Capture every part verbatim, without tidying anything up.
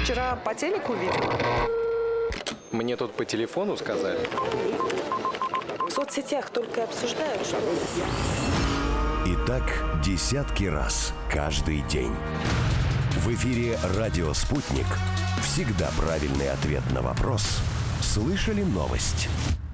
Вчера по телеку видела. Мне тут по телефону сказали. В соцсетях только обсуждают, что... И так десятки раз каждый день. В эфире «Радио Спутник». Всегда правильный ответ на вопрос. Слышали новость?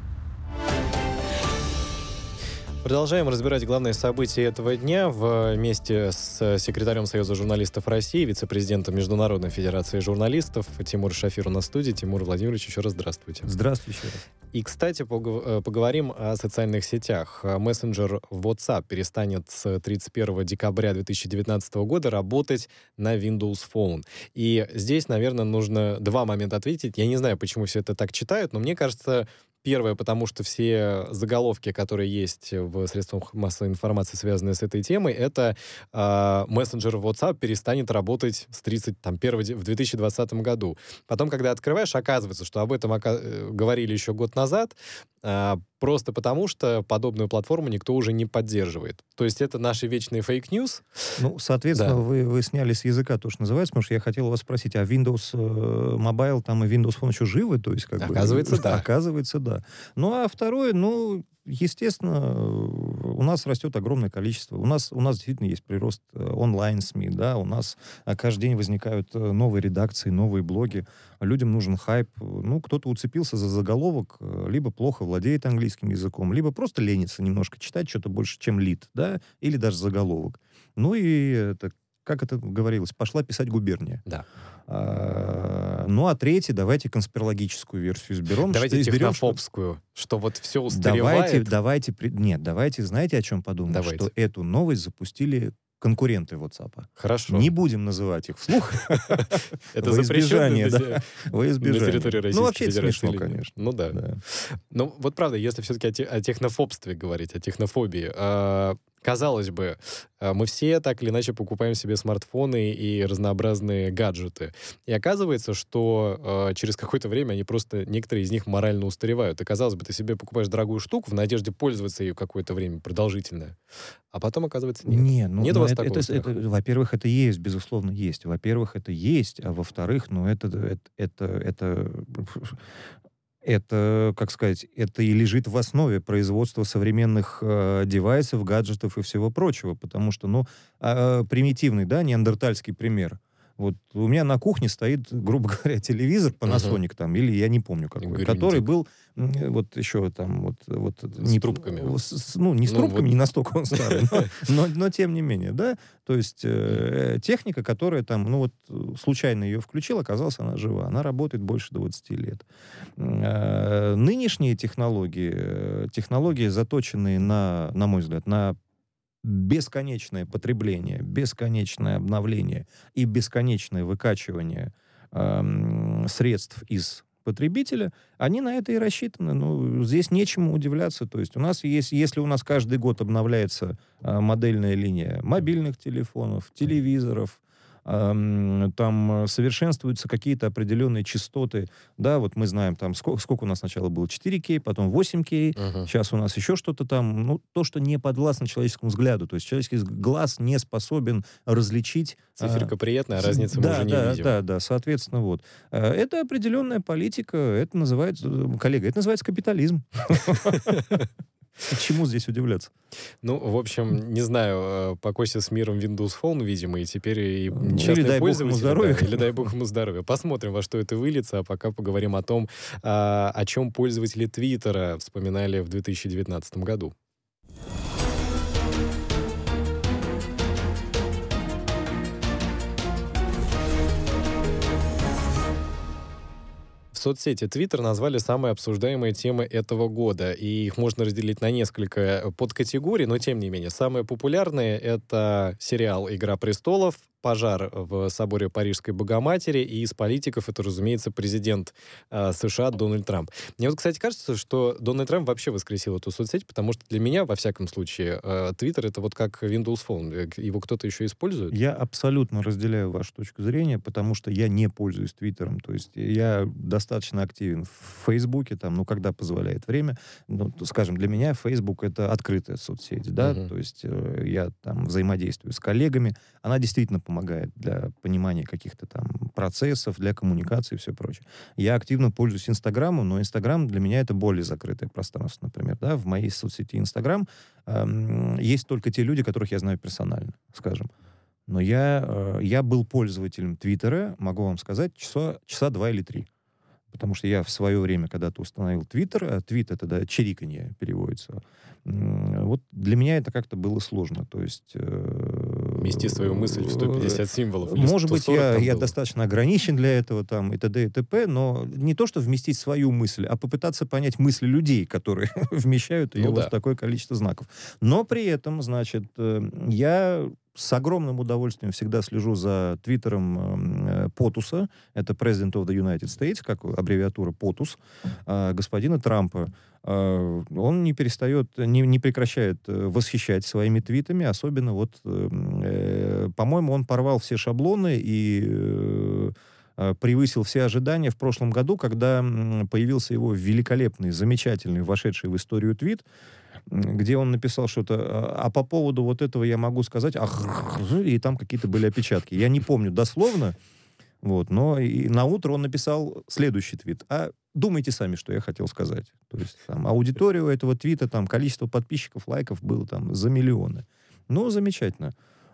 Продолжаем разбирать главные события этого дня вместе с секретарем Союза журналистов России, вице-президентом Международной федерации журналистов Тимур Шафир у нас в студии. Тимур Владимирович, еще раз здравствуйте. Здравствуйте еще раз. И, кстати, поговорим о социальных сетях. Мессенджер WhatsApp перестанет с тридцать первого декабря две тысячи девятнадцатого года работать на Windows Phone. И здесь, наверное, нужно два момента ответить. Я не знаю, почему все это так читают, но мне кажется... Первое, потому что все заголовки, которые есть в средствах массовой информации, связанные с этой темой, это э, мессенджер WhatsApp перестанет работать с тридцать первого в две тысячи двадцатом году. Потом, когда открываешь, оказывается, что об этом ока- говорили еще год назад, э, просто потому что подобную платформу никто уже не поддерживает. То есть это наши вечные фейк-ньюс. Ну, соответственно, да. вы, вы сняли с языка то, что называется, потому что я хотел вас спросить, а Windows Mobile там и Windows Phone еще живы? То есть, как Оказывается, бы, да. Оказывается, да. Ну, а второе, ну, естественно, у нас растет огромное количество. У нас, у нас действительно есть прирост онлайн-СМИ, да, у нас каждый день возникают новые редакции, новые блоги. Людям нужен хайп. Ну, кто-то уцепился за заголовок, либо плохо владеет английским языком, либо просто ленится немножко читать что-то больше, чем лид, да, или даже заголовок. Ну и это, как это говорилось, пошла писать губерния. Да. А, ну, а третий, давайте конспирологическую версию изберем. Давайте что, изберем, технофобскую, что... что вот все устаревает. Давайте, давайте, нет, давайте, знаете, о чем подумать? Давайте. Что эту новость запустили конкуренты WhatsApp. Хорошо. Не будем называть их вслух. Это во запрещено избежание, да, во избежание. на территории Российской Ну, вообще это Федерации. смешно, конечно. Ну да. Да. Ну вот правда, если все-таки о, те- о технофобстве говорить, о технофобии, э, казалось бы, э, мы все так или иначе покупаем себе смартфоны и разнообразные гаджеты. И оказывается, что э, через какое-то время они просто, некоторые из них морально устаревают. И казалось бы, ты себе покупаешь дорогую штуку в надежде пользоваться ее какое-то время продолжительное, а потом, оказывается, нет. Не, ну, нет у ну, вас это, такого это, это, во-первых, это есть, безусловно, есть. Во-первых, это есть, а во-вторых, ну, это, это, это, это, это, как сказать, это и лежит в основе производства современных э, девайсов, гаджетов и всего прочего, потому что, ну, э, примитивный, да, неандертальский пример. Вот у меня на кухне стоит, грубо говоря, телевизор Panasonic uh-huh. там, или я не помню какой, который был вот еще там вот... вот с не, трубками. С, ну, не с ну, трубками, вот... не настолько он старый, но, но, но тем не менее, да. То есть э, техника, которая там, ну вот случайно ее включил, оказалось, она жива. Она работает больше двадцати лет. Э, нынешние технологии, технологии, заточенные на, на мой взгляд, на бесконечное потребление, бесконечное обновление и бесконечное выкачивание э, средств из потребителя, они на это и рассчитаны. Ну, здесь нечему удивляться. То есть у нас есть, если у нас каждый год обновляется э, модельная линия мобильных телефонов, телевизоров, э, там совершенствуются какие-то определенные частоты. Да, вот мы знаем, там сколько, сколько у нас сначала было четыре кей, потом восемь кей, uh-huh. сейчас у нас еще что-то там, ну, то, что не подвластно человеческому взгляду. То есть человеческий глаз не способен различить. Циферка приятная, а разницу да, мы уже не да, видим. Да, да, соответственно, вот. Это определенная политика, это называется, коллега, это называется капитализм. Чему здесь удивляться? Ну, в общем, не знаю, покойся с миром Windows Phone, видимо, и теперь и ну, частные или пользователи, дай бог ему здоровья. Да, или дай бог ему здоровья. Посмотрим, во что это выльется, а пока поговорим о том, о чем пользователи Твиттера вспоминали в две тысячи девятнадцатом году. Соцсети Twitter назвали самые обсуждаемые темы этого года, и их можно разделить на несколько подкатегорий, но тем не менее, самые популярные — это сериал «Игра престолов», пожар в соборе Парижской Богоматери, и из политиков это, разумеется, президент э, США Дональд Трамп. Мне вот, кстати, кажется, что Дональд Трамп вообще воскресил эту соцсеть, потому что для меня, во всяком случае, э, Twitter — это вот как Windows Phone. Его кто-то еще использует? Я абсолютно разделяю вашу точку зрения, потому что я не пользуюсь Твиттером. То есть я достаточно активен в Фейсбуке, там, ну, когда позволяет время. Ну, скажем, для меня Facebook — это открытая соцсеть, да, uh-huh. то есть э, я там взаимодействую с коллегами. Она действительно помогает помогает для понимания каких-то там процессов, для коммуникации и все прочее. Я активно пользуюсь Инстаграмом, но Инстаграм для меня это более закрытое пространство, например. Да? В моей соцсети Инстаграм эм, есть только те люди, которых я знаю персонально, скажем. Но я, э, я был пользователем Твиттера, могу вам сказать, часа, часа два или три. Потому что я в свое время когда-то установил Твиттер, а твит — это, да, чириканье переводится. М, Вот для меня это как-то было сложно. То есть... э, Вмести свою мысль в сто пятьдесят символов. Или Может быть, сто сорок я, там я было. достаточно ограничен для этого, там, и т.д. и т.п., но не то, что вместить свою мысль, а попытаться понять мысли людей, которые вмещают ее Ну вот да. в такое количество знаков. Но при этом, значит, э, я с огромным удовольствием всегда слежу за твиттером э, Потуса, это President of the United States, как аббревиатура Потус, э, господина Трампа. Э, Он не перестает, не, не прекращает э, восхищать своими твитами, особенно вот, э, э, по-моему, он порвал все шаблоны и э, э, превысил все ожидания в прошлом году, когда м, появился его великолепный, замечательный, вошедший в историю твит, м, где он написал что-то, а а по поводу вот этого я могу сказать, ах, и там какие-то были опечатки. Я не помню дословно, вот, но и на утро он написал следующий твит. А думайте сами, что я хотел сказать. То есть там аудитория у этого твита, там количество подписчиков, лайков было там за миллионы. Ну, замечательно.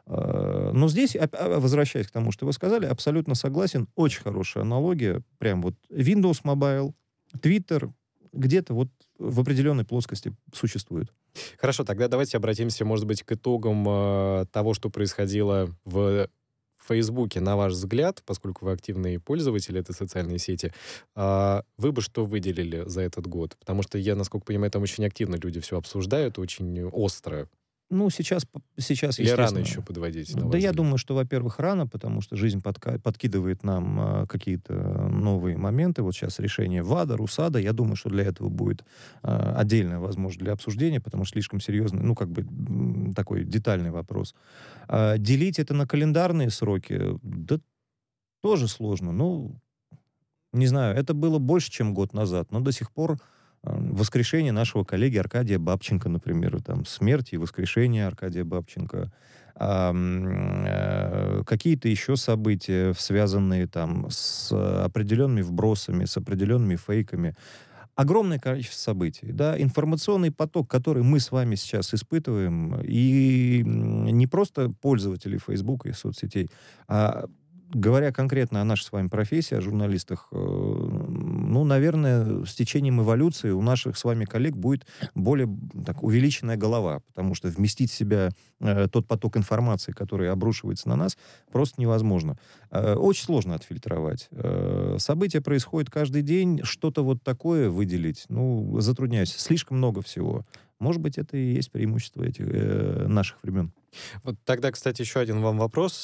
А, Но здесь, оп- а, возвращаясь к тому, что вы сказали, абсолютно согласен. Очень хорошая аналогия. Прям вот Windows Mobile, Twitter где-то вот в определенной плоскости существует. Хорошо, тогда давайте обратимся, может быть, к итогам э, того, что происходило в Фейсбуке, на ваш взгляд, поскольку вы активный пользователь этой социальной сети. А, вы бы что выделили за этот год? Потому что я, насколько понимаю, там очень активно люди все обсуждают, очень остро. Ну, сейчас, п- сейчас Или рано естественно, еще подводить, на Да, ваш я взгляд? думаю, что, во-первых, рано, потому что жизнь подка- подкидывает нам а, какие-то новые моменты. Вот сейчас решение ВАДА, РУСАДА. Я думаю, что для этого будет а, отдельная возможность для обсуждения, потому что слишком серьезный, ну, как бы м, такой детальный вопрос. А, делить это на календарные сроки, да тоже сложно. Ну, не знаю, это было больше, чем год назад, но до сих пор э, воскрешение нашего коллеги Аркадия Бабченко, например, там, смерть и воскрешение Аркадия Бабченко, а, м, э, какие-то еще события, связанные там с определенными вбросами, с определенными фейками. Огромное количество событий, да, информационный поток, который мы с вами сейчас испытываем, и м, не просто пользователи Фейсбука и соцсетей, а говоря конкретно о нашей с вами профессии, о журналистах, э, ну, наверное, с течением эволюции у наших с вами коллег будет более м, так, увеличенная голова, потому что вместить в себя э, тот поток информации, который обрушивается на нас, просто невозможно. Э, очень сложно отфильтровать. Э, события происходят каждый день, что-то вот такое выделить, ну, затрудняюсь. Слишком много всего. Может быть, это и есть преимущество этих э, наших времен. Вот тогда, кстати, еще один вам вопрос,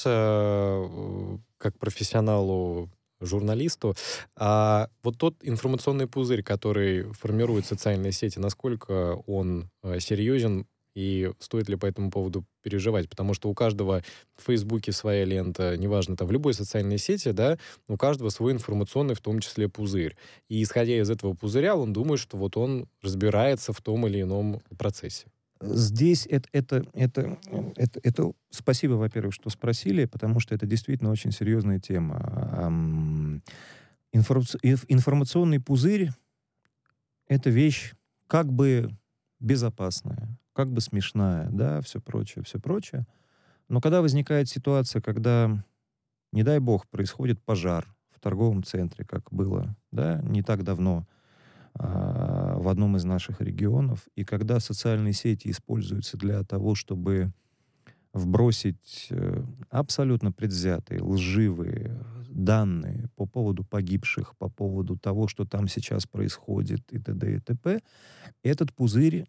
э, как профессионалу, журналисту. А вот тот информационный пузырь, который формирует социальные сети, насколько он э, серьезен и стоит ли по этому поводу переживать? Потому что у каждого в Фейсбуке своя лента, неважно, там в любой социальной сети, да, у каждого свой информационный, в том числе, пузырь. И исходя из этого пузыря, он думает, что вот он разбирается в том или ином процессе. Здесь это, это, это, это, это... Спасибо, во-первых, что спросили, потому что это действительно очень серьезная тема. Ам, информац- инф- Информационный пузырь — это вещь как бы безопасная, как бы смешная, да, все прочее, все прочее. Но когда возникает ситуация, когда, не дай бог, происходит пожар в торговом центре, как было, да, не так давно, а, в одном из наших регионов, и когда социальные сети используются для того, чтобы вбросить э, абсолютно предвзятые, лживые данные по поводу погибших, по поводу того, что там сейчас происходит, и т.д. и т.п., этот пузырь,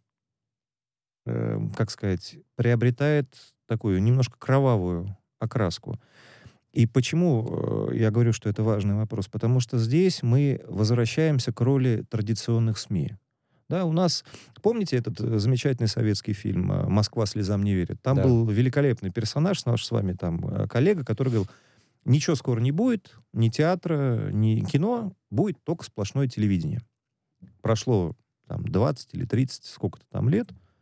э, как сказать, приобретает такую немножко кровавую окраску. И почему э, я говорю, что это важный вопрос? Потому что здесь мы возвращаемся к роли традиционных СМИ. Да, у нас, помните этот э, замечательный советский фильм э, «Москва слезам не верит»? Там Да. был великолепный персонаж, наш с вами там э, коллега, который говорил: ничего скоро не будет, ни театра, ни кино, будет только сплошное телевидение. Прошло там двадцать или тридцать, сколько-то там лет.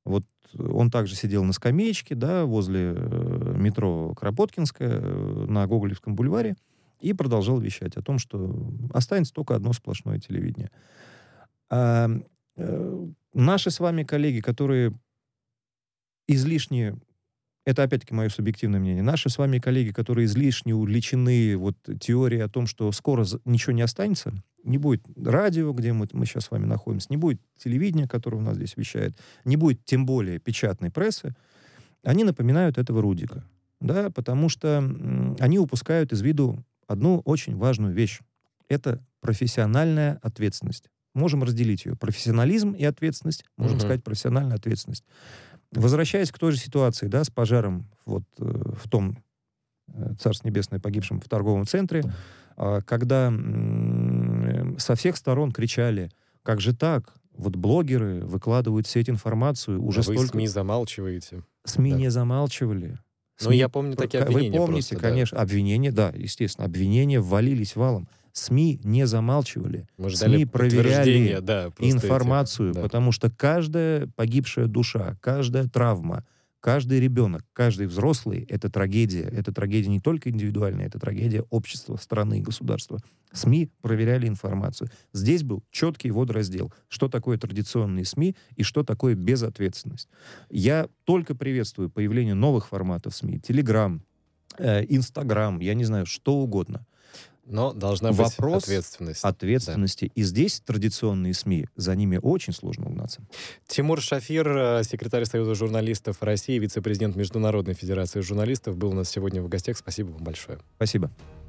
Вот он также сидел на скамеечке, да, возле э, метро Кропоткинская э, на Гоголевском бульваре и продолжал вещать о том, что останется только одно сплошное телевидение. А, э, наши с вами коллеги, которые излишне, это опять-таки мое субъективное мнение, наши с вами коллеги, которые излишне увлечены вот теорией о том, что скоро ничего не останется, не будет радио, где мы, мы сейчас с вами находимся, не будет телевидения, которое у нас здесь вещает, не будет тем более печатной прессы, они напоминают этого Рудика, да, потому что м, они упускают из виду одну очень важную вещь. Это профессиональная ответственность. Можем разделить ее. Профессионализм и ответственность, можем Мгм. сказать, профессиональная ответственность. Возвращаясь к той же ситуации, да, с пожаром вот э, в том, э, Царство Небесное, погибшем в торговом центре, а, когда м, э, со всех сторон кричали, как же так, вот блогеры выкладывают в сеть информацию, уже А вы столько... СМИ замалчиваете. СМИ Да. не замалчивали. Ну, СМИ я помню такие Вы обвинения помните, просто, да. конечно, обвинения, да, естественно, обвинения ввалились валом. СМИ не замалчивали. Мы ждали СМИ подтверждения, проверяли да, просто информацию, этих, да. потому что каждая погибшая душа, каждая травма, каждый ребенок, каждый взрослый — это трагедия. Это трагедия не только индивидуальная, это трагедия общества, страны, государства. СМИ проверяли информацию. Здесь был четкий водораздел, что такое традиционные СМИ и что такое безответственность. Я только приветствую появление новых форматов СМИ. Телеграм, э, Инстаграм, я не знаю, что угодно. Но должна быть Вопрос ответственность. Ответственности. И здесь традиционные СМИ, за ними очень сложно угнаться. Тимур Шафир, э, секретарь Союза журналистов России, вице-президент Международной федерации журналистов, был у нас сегодня в гостях. Спасибо вам большое. Спасибо.